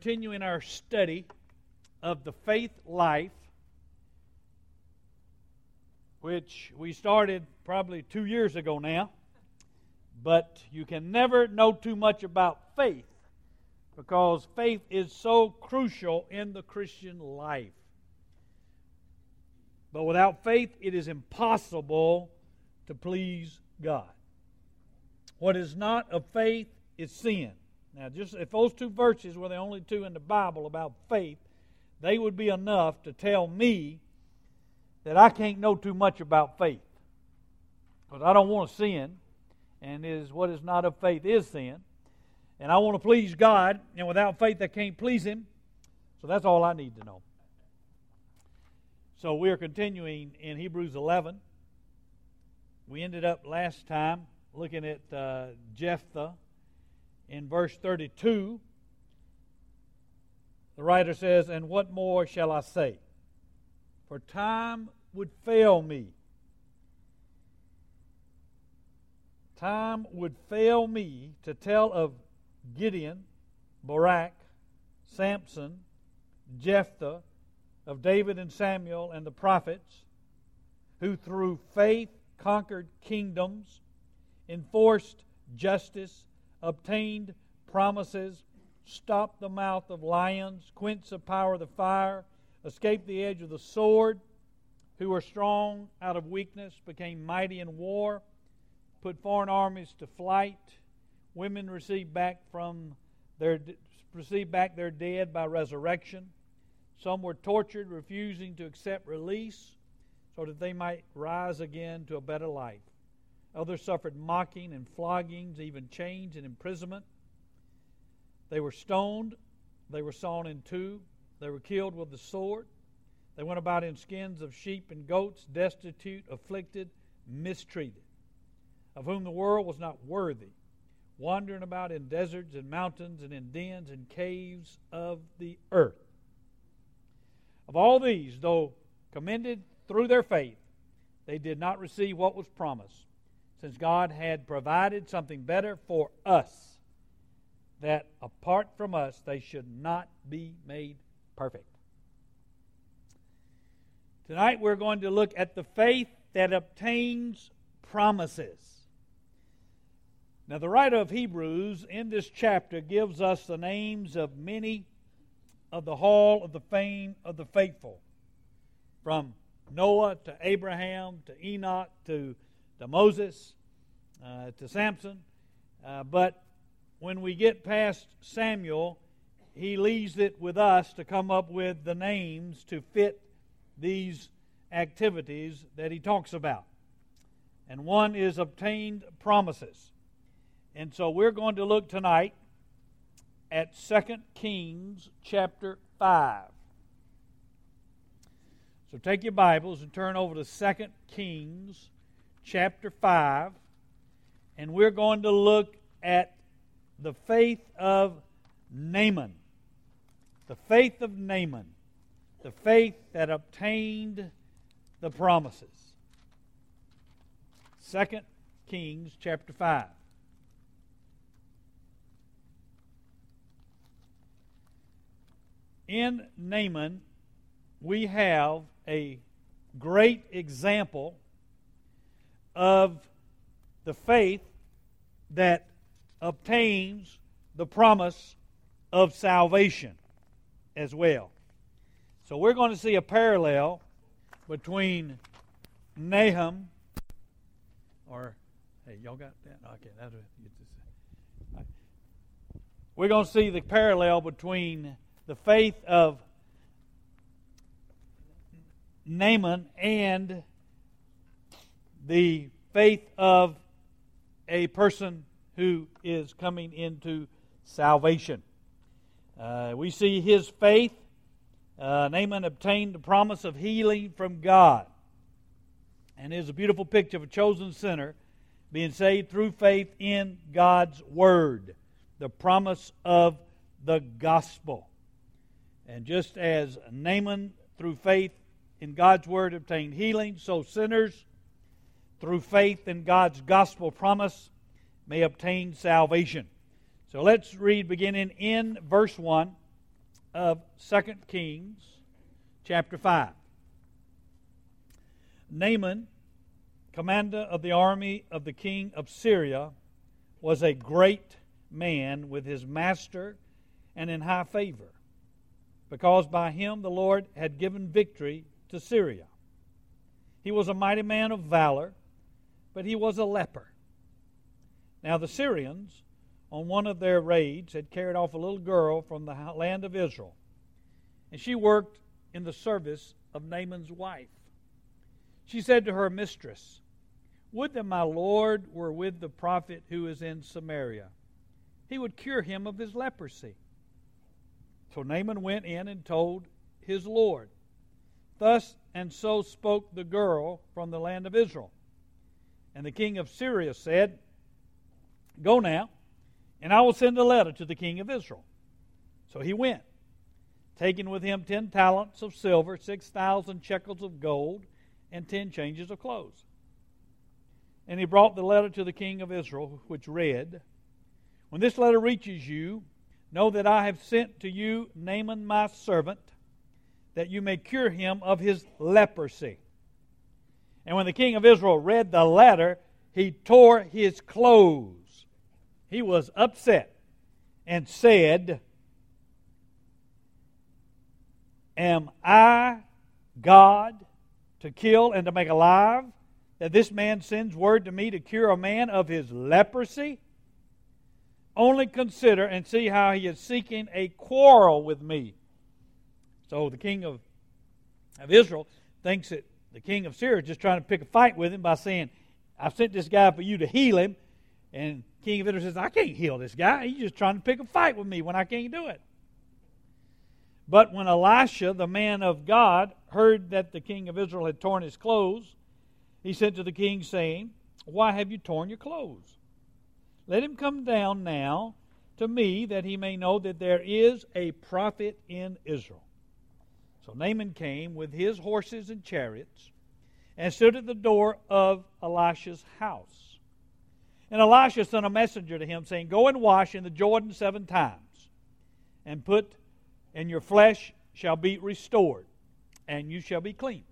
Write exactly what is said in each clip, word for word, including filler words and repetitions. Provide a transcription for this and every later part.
continuing our study of the faith life, which we started probably two years ago now. But you can never know too much about faith, because faith is so crucial in the Christian life. But without faith, it is impossible to please God. What is not of faith is sin. Now, just if those two verses were the only two in the Bible about faith, they would be enough to tell me that I can't know too much about faith, because I don't want to sin, and is what is not of faith is sin. And I want to please God, and without faith I can't please Him. So that's all I need to know. So we are continuing in Hebrews eleven. We ended up last time looking at uh, Jephthah in verse thirty-two. The writer says, "And what more shall I say? For time would fail me. Time would fail me to tell of Gideon, Barak, Samson, Jephthah, of David and Samuel and the prophets, who through faith conquered kingdoms, enforced justice, obtained promises, stopped the mouth of lions, quenched the power of the fire, escaped the edge of the sword, who were strong out of weakness, became mighty in war, put foreign armies to flight. Women received back from their received back their dead by resurrection. Some were tortured, refusing to accept release, so that they might rise again to a better life. Others suffered mocking and floggings, even chains and imprisonment. They were stoned. They were sawn in two. They were killed with the sword. They went about in skins of sheep and goats, destitute, afflicted, mistreated, of whom the world was not worthy, wandering about in deserts and mountains and in dens and caves of the earth. Of all these, though commended through their faith, they did not receive what was promised, since God had provided something better for us, that apart from us they should not be made perfect." Tonight we're going to look at the faith that obtains promises. Now, the writer of Hebrews in this chapter gives us the names of many of the hall of the fame of the faithful, from Noah to Abraham to Enoch to, to Moses uh, to Samson. Uh, but when we get past Samuel, he leaves it with us to come up with the names to fit these activities that he talks about. And one is obtained promises. And so we're going to look tonight at Second Kings chapter five. So take your Bibles and turn over to Second Kings chapter five. And we're going to look at the faith of Naaman. The faith of Naaman. The faith that obtained the promises. Second Kings chapter five. In Naaman, we have a great example of the faith that obtains the promise of salvation as well. So we're going to see a parallel between Nahum, or, hey, y'all got that? Okay, that'll get this. We're going to see the parallel between the faith of Naaman and the faith of a person who is coming into salvation. Uh, we see his faith. Uh, Naaman obtained the promise of healing from God. And there's a beautiful picture of a chosen sinner being saved through faith in God's Word, the promise of the gospel. And just as Naaman, through faith in God's Word, obtained healing, so sinners, through faith in God's gospel promise, may obtain salvation. So let's read beginning in verse one of Second Kings chapter five. Naaman, commander of the army of the king of Syria, was a great man with his master and in high favor, because by him the Lord had given victory to Syria. He was a mighty man of valor, but he was a leper. Now the Syrians, on one of their raids, had carried off a little girl from the land of Israel, and she worked in the service of Naaman's wife. She said to her mistress, "Would that my Lord were with the prophet who is in Samaria. He would cure him of his leprosy." So Naaman went in and told his Lord. Thus and so spoke the girl from the land of Israel. And the king of Syria said, "Go now, and I will send a letter to the king of Israel." So he went, taking with him ten talents of silver, six thousand shekels of gold, and ten changes of clothes. And he brought the letter to the king of Israel, which read, "When this letter reaches you, know that I have sent to you Naaman my servant, that you may cure him of his leprosy." And when the king of Israel read the letter, he tore his clothes. He was upset and said, "Am I God to kill and to make alive, that this man sends word to me to cure a man of his leprosy? Only consider and see how he is seeking a quarrel with me." So the king of, of Israel thinks that the king of Syria is just trying to pick a fight with him by saying, "I've sent this guy for you to heal him." And the king of Israel says, "I can't heal this guy. He's just trying to pick a fight with me when I can't do it." But when Elisha, the man of God, heard that the king of Israel had torn his clothes, he sent to the king, saying, "Why have you torn your clothes? Let him come down now to me, that he may know that there is a prophet in Israel." So Naaman came with his horses and chariots, and stood at the door of Elisha's house. And Elisha sent a messenger to him, saying, "Go and wash in the Jordan seven times, and put and your flesh shall be restored, and you shall be clean."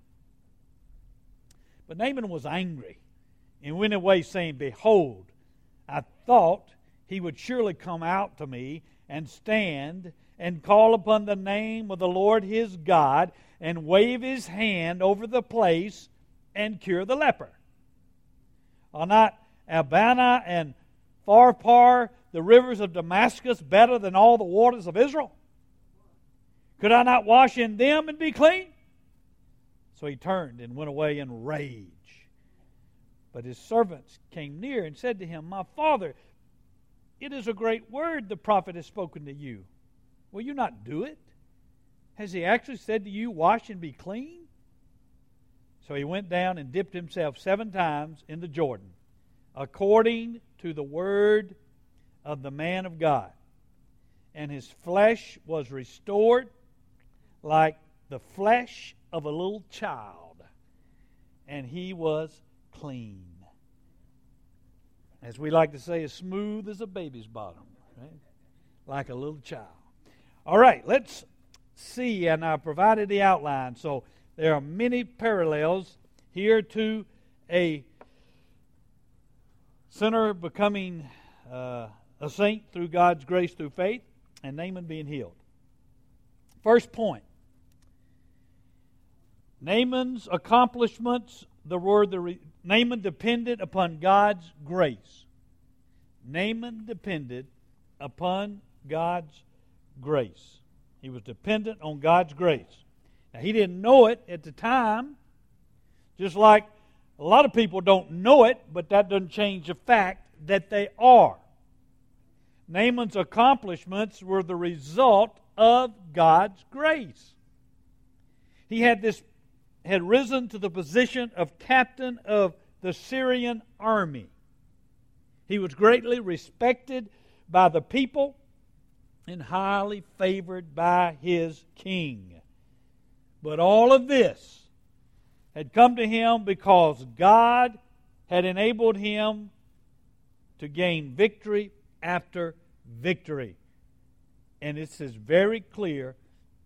But Naaman was angry, and went away, saying, "Behold, I thought he would surely come out to me, and stand, and call upon the name of the Lord his God, and wave his hand over the place, and cure the leper. Are not Abana and Pharpar, the rivers of Damascus, better than all the waters of Israel? Could I not wash in them and be clean?" So he turned and went away in rage. But his servants came near and said to him, "My father, it is a great word the prophet has spoken to you. Will you not do it? Has he actually said to you, 'Wash and be clean'?" So he went down and dipped himself seven times in the Jordan, according to the word of the man of God. And his flesh was restored like the flesh of a little child, and he was clean. As we like to say, as smooth as a baby's bottom, right? Like a little child. All right, let's see, and I provided the outline. So there are many parallels here to a sinner becoming uh, a saint through God's grace through faith, and Naaman being healed. First point, Naaman's accomplishments, the word the re, Naaman depended upon God's grace. Naaman depended upon God's grace. He was dependent on God's grace. Now, he didn't know it at the time, just like a lot of people don't know it, but that doesn't change the fact that they are. Naaman's accomplishments were the result of God's grace. He had this had risen to the position of captain of the Syrian army. He was greatly respected by the people and highly favored by his king. But all of this had come to him because God had enabled him to gain victory after victory. And it is very clear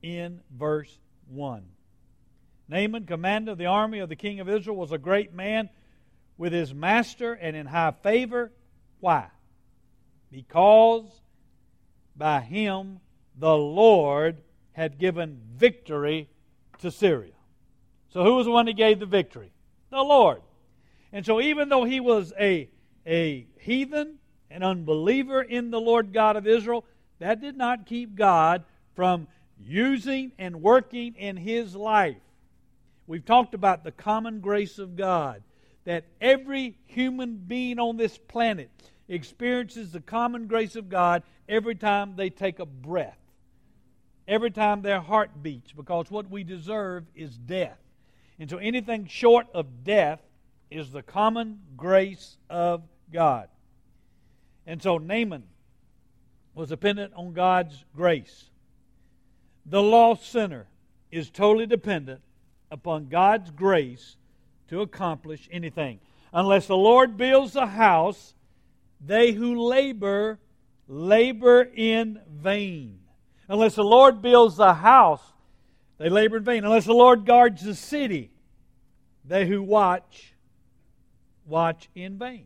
in verse one. Naaman, commander of the army of the king of Israel, was a great man with his master and in high favor. Why? Because by him the Lord had given victory to Syria. So who was the one that gave the victory? The Lord. And so even though he was a, a heathen, an unbeliever in the Lord God of Israel, that did not keep God from using and working in his life. We've talked about the common grace of God, that every human being on this planet experiences the common grace of God every time they take a breath, every time their heart beats, because what we deserve is death. And so anything short of death is the common grace of God. And so Naaman was dependent on God's grace. The lost sinner is totally dependent upon God's grace to accomplish anything. Unless the Lord builds a house, they who labor, labor in vain. Unless the Lord builds a house, they labor in vain. Unless the Lord guards the city, they who watch, watch in vain.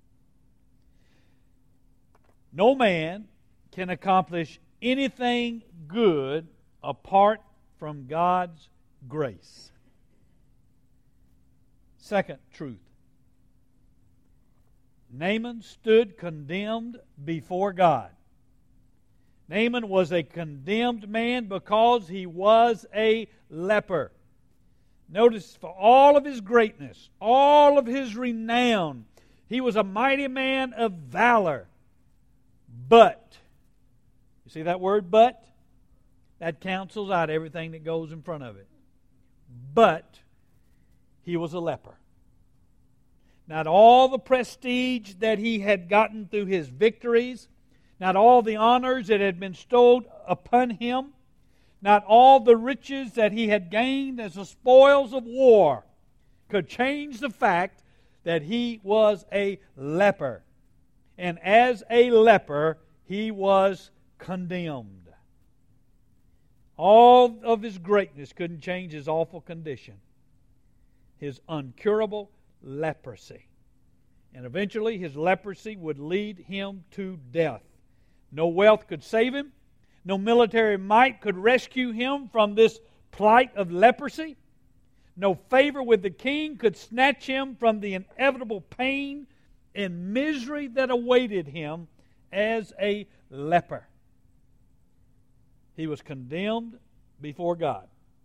No man can accomplish anything good apart from God's grace. Second truth. Naaman stood condemned before God. Naaman was a condemned man because he was a leper. Notice, for all of his greatness, all of his renown, he was a mighty man of valor. But, you see that word but? That cancels out everything that goes in front of it. But he was a leper. Not all the prestige that he had gotten through his victories, not all the honors that had been bestowed upon him, not all the riches that he had gained as the spoils of war could change the fact that he was a leper. And as a leper, he was condemned. All of his greatness couldn't change his awful condition, his uncurable leprosy. And eventually his leprosy would lead him to death. No wealth could save him. No military might could rescue him from this plight of leprosy. No favor with the king could snatch him from the inevitable pain and misery that awaited him as a leper. He was condemned before God.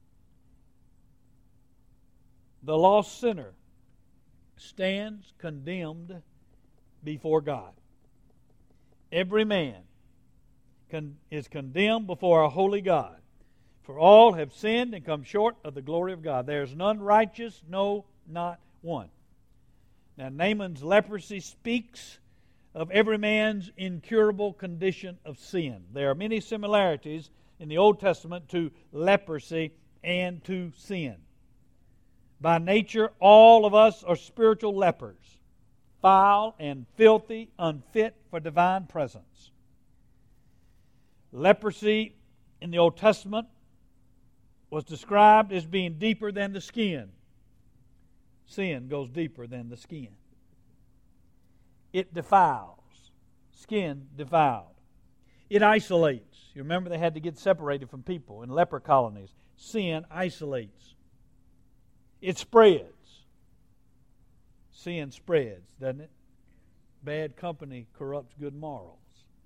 The lost sinner stands condemned before God. Every man con- is condemned before a holy God. For all have sinned and come short of the glory of God. There is none righteous, no, not one. Now, Naaman's leprosy speaks of every man's incurable condition of sin. There are many similarities in the Old Testament to leprosy and to sin. By nature, all of us are spiritual lepers, foul and filthy, unfit for divine presence. Leprosy in the Old Testament was described as being deeper than the skin. Sin goes deeper than the skin. It defiles. Skin defiled. It isolates. You remember they had to get separated from people in leper colonies. Sin isolates. It spreads. Sin spreads, doesn't it? Bad company corrupts good morals.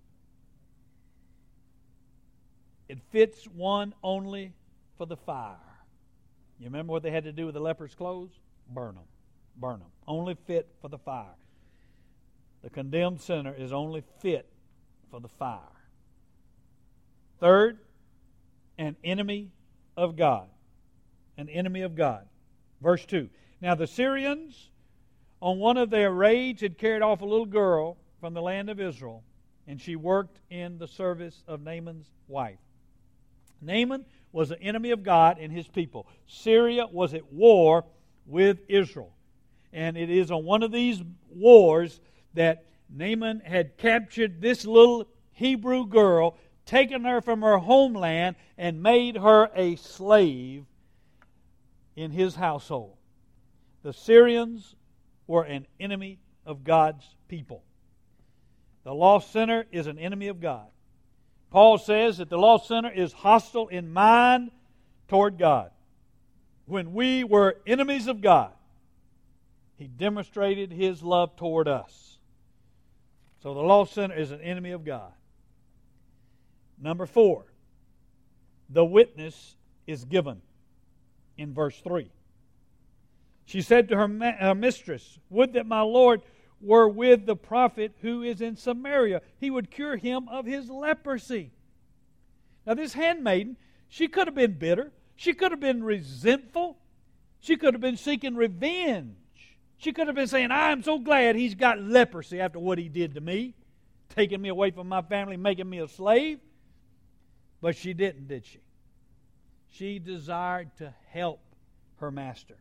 It fits one only for the fire. You remember what they had to do with the leper's clothes? Burn them. Burn them. Only fit for the fire. The condemned sinner is only fit for the fire. Third, an enemy of God. An enemy of God. Verse two. Now the Syrians, on one of their raids, had carried off a little girl from the land of Israel, and she worked in the service of Naaman's wife. Naaman was an enemy of God and his people. Syria was at war with Israel. And it is on one of these wars that Naaman had captured this little Hebrew girl, taken her from her homeland and made her a slave in his household. The Syrians were an enemy of God's people. The lost sinner is an enemy of God. Paul says that the lost sinner is hostile in mind toward God. When we were enemies of God, He demonstrated His love toward us. So the lost sinner is an enemy of God. Number four, the witness is given in verse three. She said to her, ma- her mistress, "Would that my Lord were with the prophet who is in Samaria. He would cure him of his leprosy." Now this handmaiden, she could have been bitter. She could have been resentful. She could have been seeking revenge. She could have been saying, "I am so glad he's got leprosy after what he did to me, taking me away from my family, making me a slave." But she didn't, did she? She desired to help her master.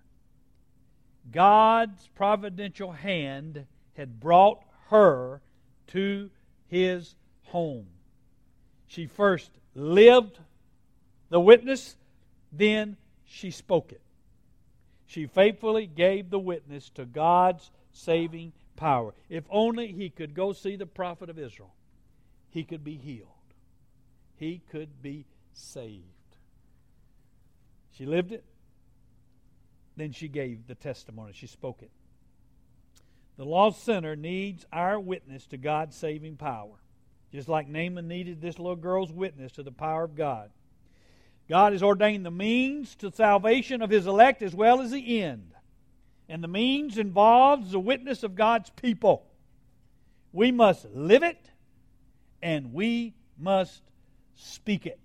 God's providential hand had brought her to his home. She first lived the witness, then she spoke it. She faithfully gave the witness to God's saving power. If only he could go see the prophet of Israel, he could be healed. He could be saved. She lived it. Then she gave the testimony. She spoke it. The lost sinner needs our witness to God's saving power. Just like Naaman needed this little girl's witness to the power of God. God has ordained the means to salvation of His elect as well as the end. And the means involves the witness of God's people. We must live it and we must speak it.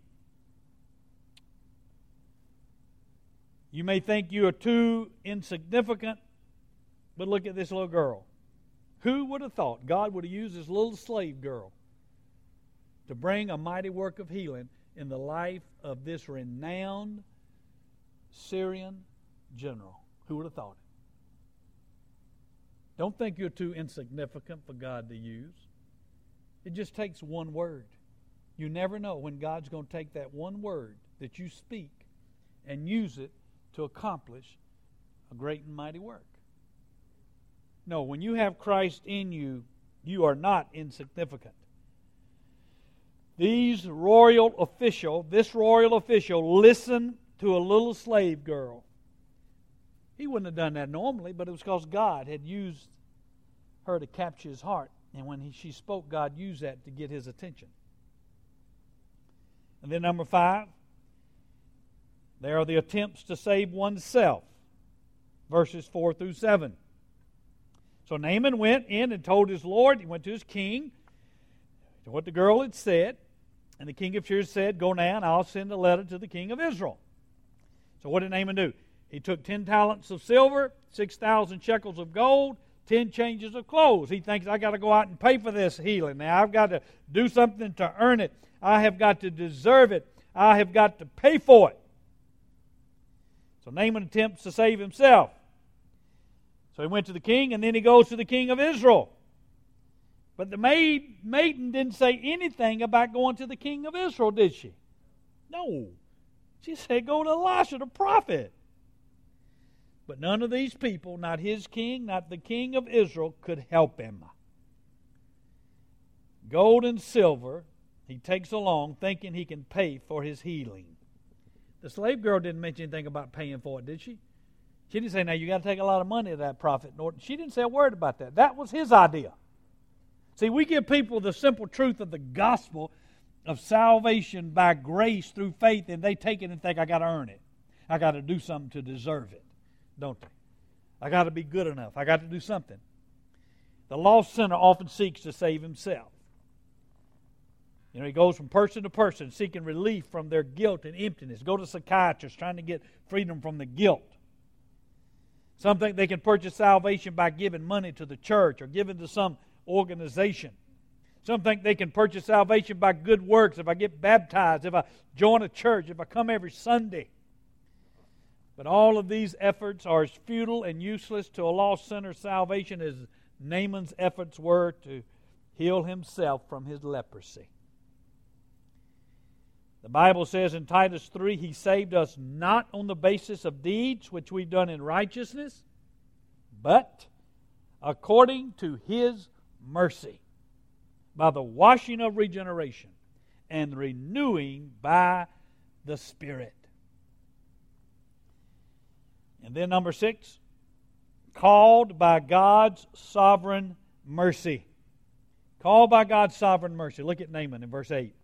You may think you are too insignificant, but look at this little girl. Who would have thought God would have used this little slave girl to bring a mighty work of healing in the life of this renowned Syrian general? Who would have thought it? Don't think you're too insignificant for God to use. It just takes one word. You never know when God's going to take that one word that you speak and use it to accomplish a great and mighty work. No, when you have Christ in you, you are not insignificant. These royal official, this royal official listened to a little slave girl. He wouldn't have done that normally, but it was because God had used her to capture his heart. And when he, she spoke, God used that to get his attention. And then number five, there are the attempts to save oneself. Verses four through seven. So Naaman went in and told his Lord, he went to his king, to what the girl had said. And the king of Syria said, "Go now, and I'll send a letter to the king of Israel." So what did Naaman do? He took ten talents of silver, six thousand shekels of gold, ten changes of clothes. He thinks, I got to go out and pay for this healing. Now I've got to do something to earn it. I have got to deserve it. I have got to pay for it. So Naaman attempts to save himself. So he went to the king, and then he goes to the king of Israel. But the maid, maiden didn't say anything about going to the king of Israel, did she? No. She said, go to Elisha the prophet. But none of these people, not his king, not the king of Israel, could help him. Gold and silver he takes along, thinking he can pay for his healing. The slave girl didn't mention anything about paying for it, did she? She didn't say, now you got to take a lot of money to that prophet. She didn't say a word about that. That was his idea. See, we give people the simple truth of the gospel of salvation by grace through faith, and they take it and think, I got to earn it. I got to do something to deserve it, don't they? I got to be good enough. I got to do something. The lost sinner often seeks to save himself. You know, he goes from person to person seeking relief from their guilt and emptiness. Go to psychiatrists trying to get freedom from the guilt. Some think they can purchase salvation by giving money to the church or giving to some organization. Some think they can purchase salvation by good works. If I get baptized, if I join a church, if I come every Sunday. But all of these efforts are as futile and useless to a lost sinner's salvation as Naaman's efforts were to heal himself from his leprosy. The Bible says in Titus three, He saved us not on the basis of deeds which we've done in righteousness, but according to His mercy, by the washing of regeneration and renewing by the Spirit. And then number six, called by God's sovereign mercy. Called by God's sovereign mercy. Look at Naaman in verse eight.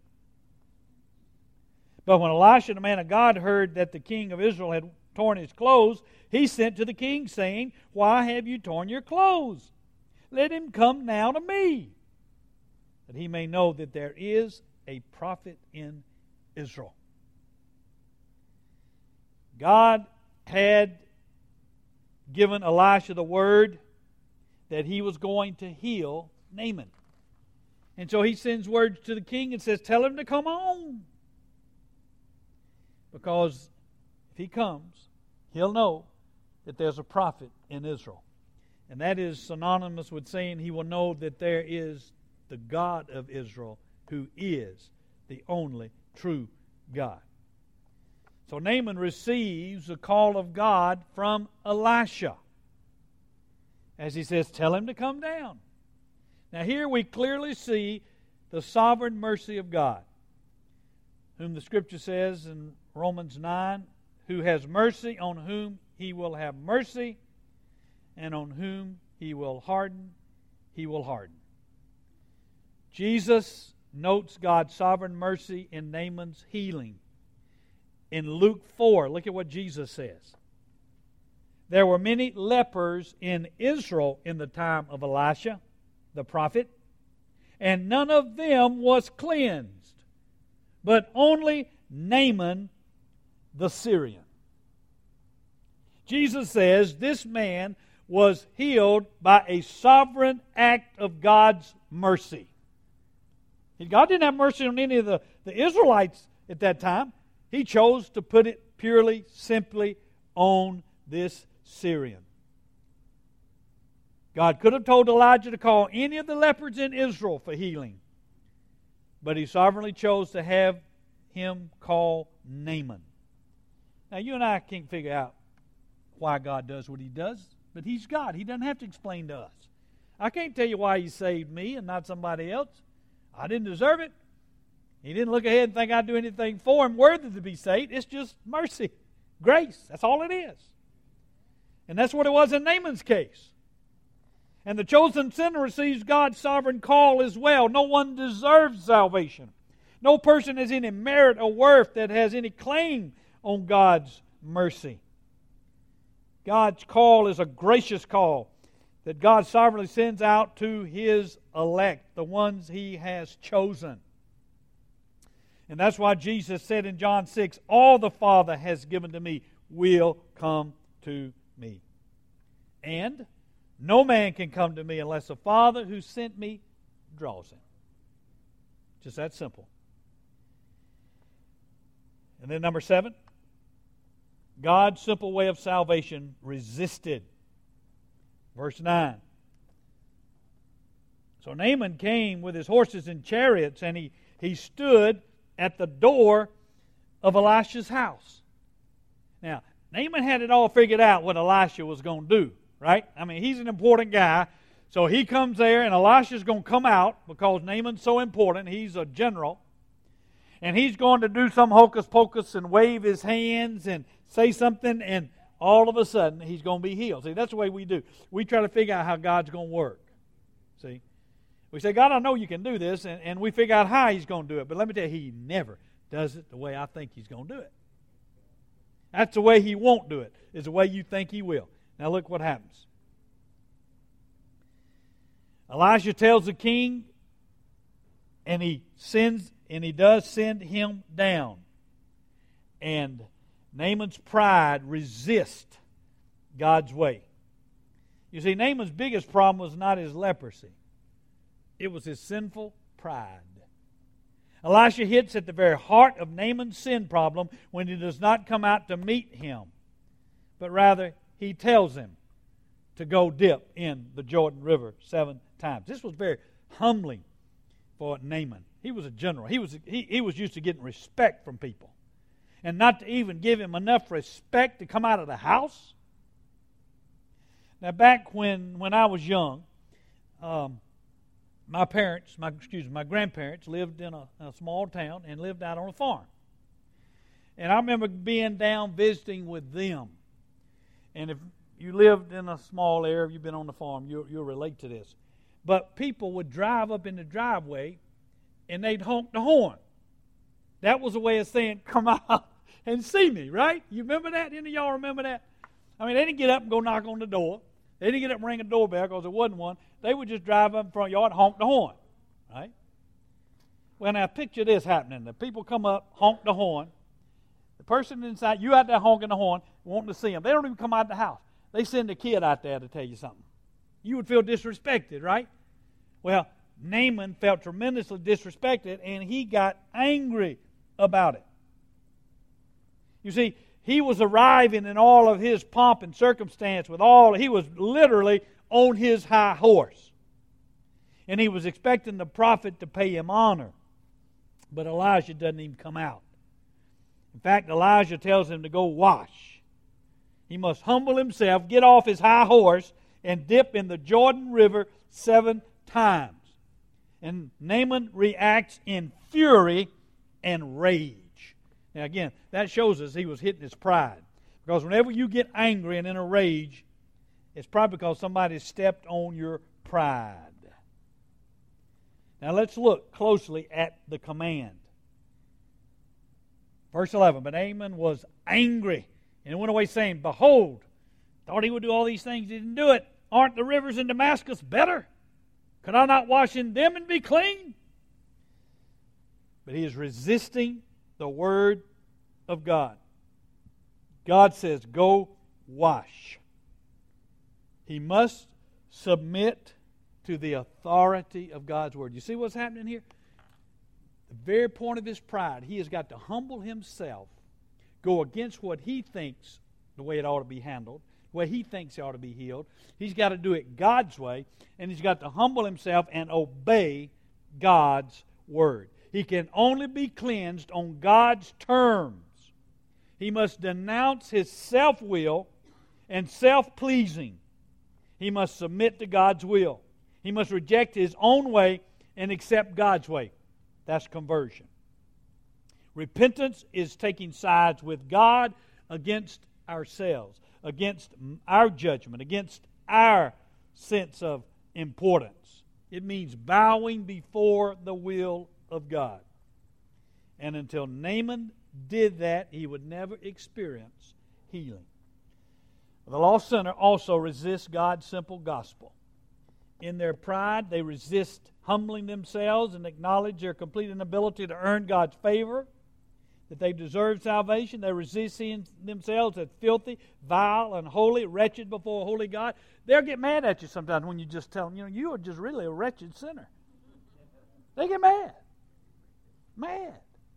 But when Elisha, the man of God, heard that the king of Israel had torn his clothes, he sent to the king, saying, Why have you torn your clothes? Let him come now to me, that he may know that there is a prophet in Israel. God had given Elisha the word that he was going to heal Naaman. And so he sends word to the king and says, Tell him to come on. Because if he comes, he'll know that there's a prophet in Israel. And that is synonymous with saying he will know that there is the God of Israel who is the only true God. So Naaman receives a call of God from Elisha. As he says, tell him to come down. Now here we clearly see the sovereign mercy of God, whom the Scripture says in Romans nine, who has mercy on whom He will have mercy, and on whom He will harden, He will harden. Jesus notes God's sovereign mercy in Naaman's healing. In Luke four, look at what Jesus says. There were many lepers in Israel in the time of Elisha, the prophet, and none of them was cleansed, but only Naaman the Syrian. Jesus says this man was healed by a sovereign act of God's mercy. God didn't have mercy on any of the, the Israelites at that time. He chose to put it purely, simply on this Syrian. God could have told Elijah to call any of the lepers in Israel for healing, but He sovereignly chose to have him call Naaman. Now, you and I can't figure out why God does what He does, but He's God. He doesn't have to explain to us. I can't tell you why He saved me and not somebody else. I didn't deserve it. He didn't look ahead and think I'd do anything for Him worthy to be saved. It's just mercy, grace. That's all it is. And that's what it was in Naaman's case. And the chosen sinner receives God's sovereign call as well. No one deserves salvation. No person has any merit or worth that has any claim on God's mercy. God's call is a gracious call that God sovereignly sends out to His elect, the ones He has chosen. And that's why Jesus said in John six, all the Father has given to me will come to me. And no man can come to me unless the Father who sent me draws him. Just that simple. And then number seven, God's simple way of salvation resisted. Verse nine. So Naaman came with his horses and chariots, and he, he stood at the door of Elisha's house. Now, Naaman had it all figured out what Elisha was going to do, right? I mean, he's an important guy. So he comes there, and Elisha's going to come out because Naaman's so important. He's a general. And he's going to do some hocus pocus and wave his hands and say something, and all of a sudden he's going to be healed. See, that's the way we do. We try to figure out how God's going to work. See? We say, God, I know you can do this, and, and we figure out how He's going to do it. But let me tell you, He never does it the way I think He's going to do it. That's the way He won't do it, is the way you think He will. Now look what happens. Elisha tells the king, and he sends, and he does send him down. And Naaman's pride resists God's way. You see, Naaman's biggest problem was not his leprosy. It was his sinful pride. Elisha hits at the very heart of Naaman's sin problem when he does not come out to meet him, but rather he tells him to go dip in the Jordan River seven times. This was very humbling for Naaman. He was a general. He was, he, he was used to getting respect from people. And not to even give him enough respect to come out of the house. Now, back when, when I was young, um, my parents, my excuse me, my grandparents lived in a, a small town and lived out on a farm. And I remember being down visiting with them. And if you lived in a small area, you've been on the farm, you'll, you'll relate to this. But people would drive up in the driveway and they'd honk the horn. That was a way of saying, come out and see me, right? You remember that? Any of y'all remember that? I mean, they didn't get up and go knock on the door. They didn't get up and ring a doorbell because there wasn't one. They would just drive up in front yard and honk the horn, right? Well, now picture this happening. The people come up, honk the horn. The person inside, you out there honking the horn, wanting to see them. They don't even come out the house. They send a kid out there to tell you something. You would feel disrespected, right? Well, Naaman felt tremendously disrespected, and he got angry about it. You see, he was arriving in all of his pomp and circumstance with all, he was literally on his high horse. And he was expecting the prophet to pay him honor. But Elijah doesn't even come out. In fact, Elijah tells him to go wash. He must humble himself, get off his high horse, and dip in the Jordan River seven times. And Naaman reacts in fury and rage. Now again, that shows us he was hitting his pride. Because whenever you get angry and in a rage, it's probably because somebody stepped on your pride. Now let's look closely at the command. Verse eleven, but Naaman was angry and went away saying, behold, thought he would do all these things, he didn't do it. Aren't the rivers in Damascus better? Could I not wash in them and be clean? But he is resisting the word of God. God says, go wash. He must submit to the authority of God's word. You see what's happening here? The very point of his pride, he has got to humble himself, go against what he thinks the way it ought to be handled, the way he thinks he ought to be healed. He's got to do it God's way, and he's got to humble himself and obey God's word. He can only be cleansed on God's terms. He must denounce his self-will and self-pleasing. He must submit to God's will. He must reject his own way and accept God's way. That's conversion. Repentance is taking sides with God against ourselves, against our judgment, against our sense of importance. It means bowing before the will of God. And until Naaman did that, he would never experience healing. The lost sinner also resists God's simple gospel. In their pride, they resist humbling themselves and acknowledge their complete inability to earn God's favor, that they deserve salvation. They resist seeing themselves as filthy, vile, unholy, wretched before a holy God. They'll get mad at you sometimes when you just tell them, you know, you are just really a wretched sinner. They get mad. Mad.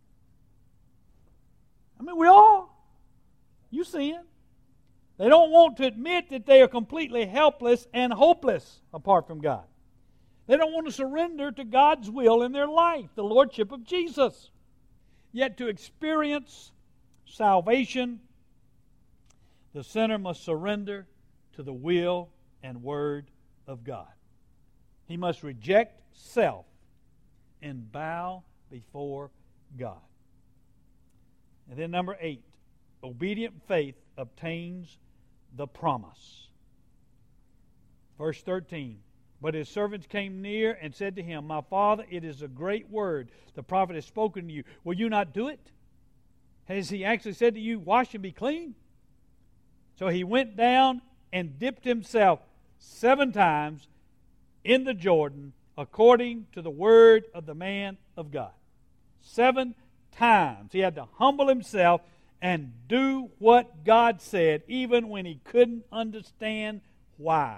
I mean, we all. You sin. They don't want to admit that they are completely helpless and hopeless apart from God. They don't want to surrender to God's will in their life, the Lordship of Jesus. Yet to experience salvation, the sinner must surrender to the will and word of God. He must reject self and bow before God. And then number eight, obedient faith obtains the promise. Verse thirteen, but his servants came near and said to him, my father, it is a great word the prophet has spoken to you. Will you not do it? Has he actually said to you, wash and be clean? So he went down and dipped himself seven times in the Jordan according to the word of the man of God. Seven times. He had to humble himself and do what God said, even when he couldn't understand why.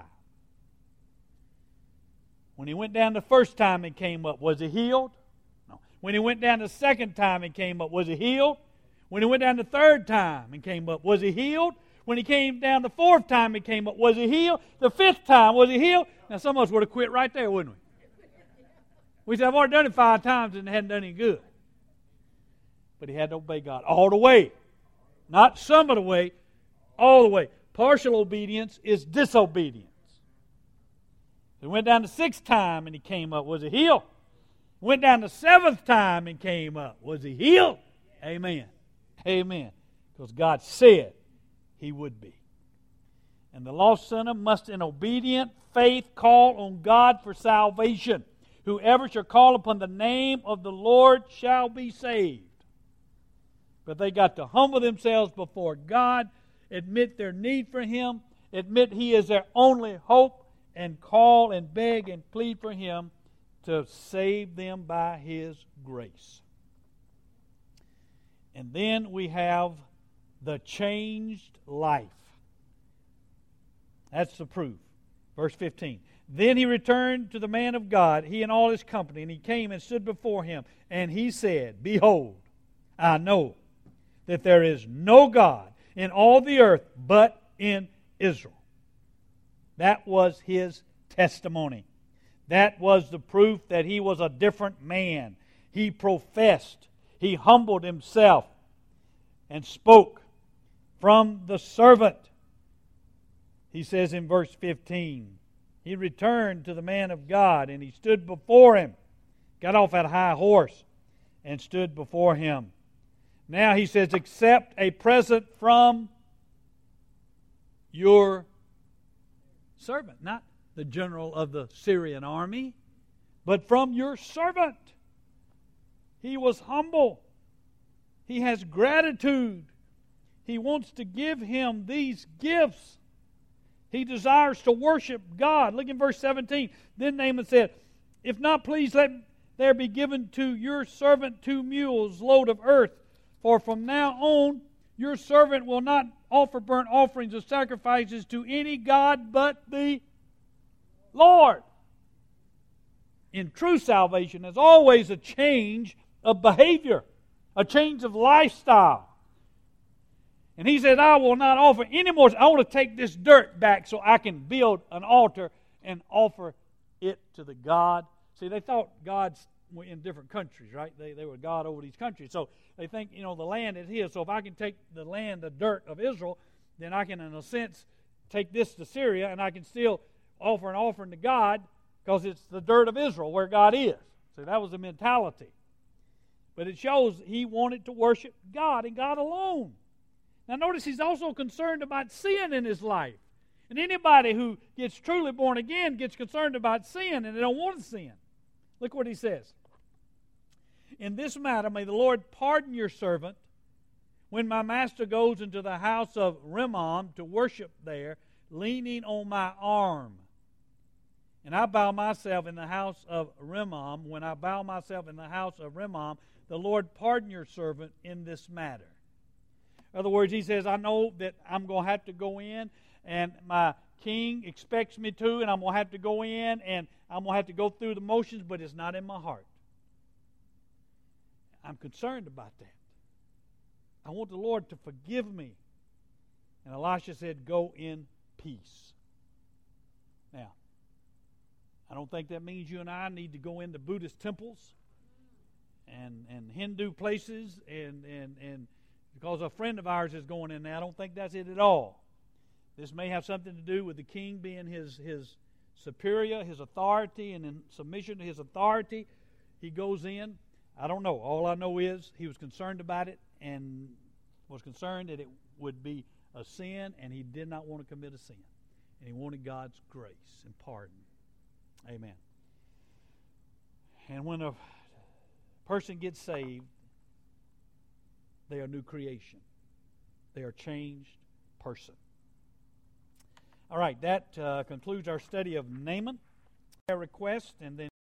When he went down the first time and came up, was he healed? No. When he went down the second time and came up, was he healed? When he went down the third time and came up, was he healed? When he came down the fourth time and came up, was he healed? The fifth time, was he healed? Now some of us would have quit right there, wouldn't we? We said, I've already done it five times and it hadn't done any good. But he had to obey God all the way. Not some of the way, all the way. Partial obedience is disobedience. He went down the sixth time and he came up. Was he healed? Went down the seventh time and came up. Was he healed? Amen. Amen. Because God said he would be. And the lost sinner must in obedient faith call on God for salvation. Whoever shall call upon the name of the Lord shall be saved. But they got to humble themselves before God, admit their need for Him, admit He is their only hope, and call and beg and plead for Him to save them by His grace. And then we have the changed life. That's the proof. Verse fifteen. Then he returned to the man of God, he and all his company, and he came and stood before him. And he said, Behold, I know that there is no God in all the earth but in Israel. That was his testimony. That was the proof that he was a different man. He professed, he humbled himself, and spoke from the servant. He says in verse fifteen, he returned to the man of God, and he stood before him, got off that high horse, and stood before him. Now he says, accept a present from your servant. Not the general of the Syrian army, but from your servant. He was humble. He has gratitude. He wants to give him these gifts. He desires to worship God. Look in verse seventeen. Then Naaman said, If not, please let there be given to your servant two mules load of earth. For from now on your servant will not offer burnt offerings or sacrifices to any god but the Lord. In true salvation, there's always a change of behavior, a change of lifestyle. And he said, I will not offer any more. I want to take this dirt back so I can build an altar and offer it to the God. See, they thought gods were in different countries, right? They, they were God over these countries. So they think, you know, the land is his. So if I can take the land, the dirt of Israel, then I can, in a sense, take this to Syria and I can still offer an offering to God because it's the dirt of Israel where God is. So that was the mentality. But it shows he wanted to worship God and God alone. Now notice he's also concerned about sin in his life. And anybody who gets truly born again gets concerned about sin and they don't want to sin. Look what he says. In this matter may the Lord pardon your servant when my master goes into the house of Rimmon to worship there, leaning on my arm. And I bow myself in the house of Rimmon. When I bow myself in the house of Rimmon, the Lord pardon your servant in this matter. In other words, he says, I know that I'm going to have to go in, and my king expects me to, and I'm going to have to go in, and I'm going to have to go through the motions, but it's not in my heart. I'm concerned about that. I want the Lord to forgive me. And Elisha said, go in peace. Now, I don't think that means you and I need to go into Buddhist temples and, and Hindu places and, and, and because a friend of ours is going in there. I don't think that's it at all. This may have something to do with the king being his, his superior, his authority, and in submission to his authority, he goes in. I don't know. All I know is he was concerned about it and was concerned that it would be a sin, and he did not want to commit a sin. And he wanted God's grace and pardon. Amen. And when a person gets saved, they are a new creation. They are a changed person. All right, that uh, concludes our study of Naaman. A request, and then